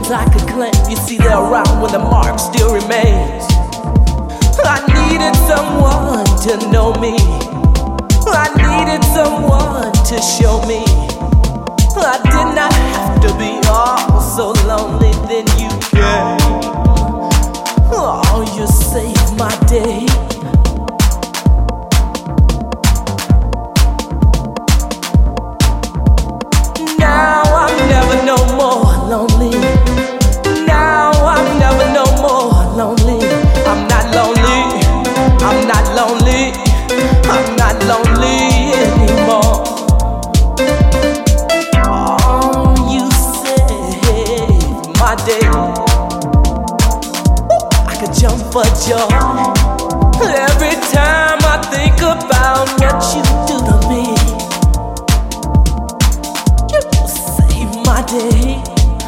friends I could claim. You see, they're around when the mark still remains. I needed someone to know me. I needed someone to show me. I did not have to be all so lonely. Then you came. Oh, you saved my day. Now I'm never no more lonely. Now I'm never no more lonely. I'm not lonely. I'm not lonely. I'm not lonely anymore. Oh, you saved my day. I could jump for joy every time I think about what you do to me. You saved my day.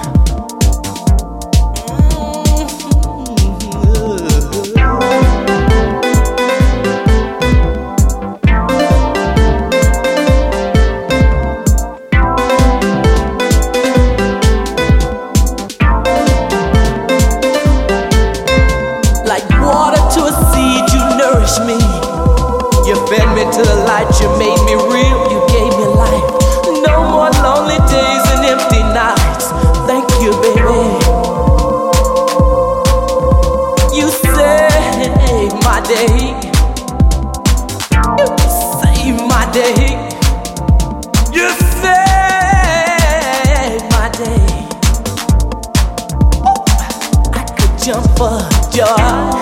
Me. You fed me to the light, you made me real, you gave me life. No more lonely days and empty nights. Thank you, baby. You saved my day. You saved my day. You saved my day. I could jump for joy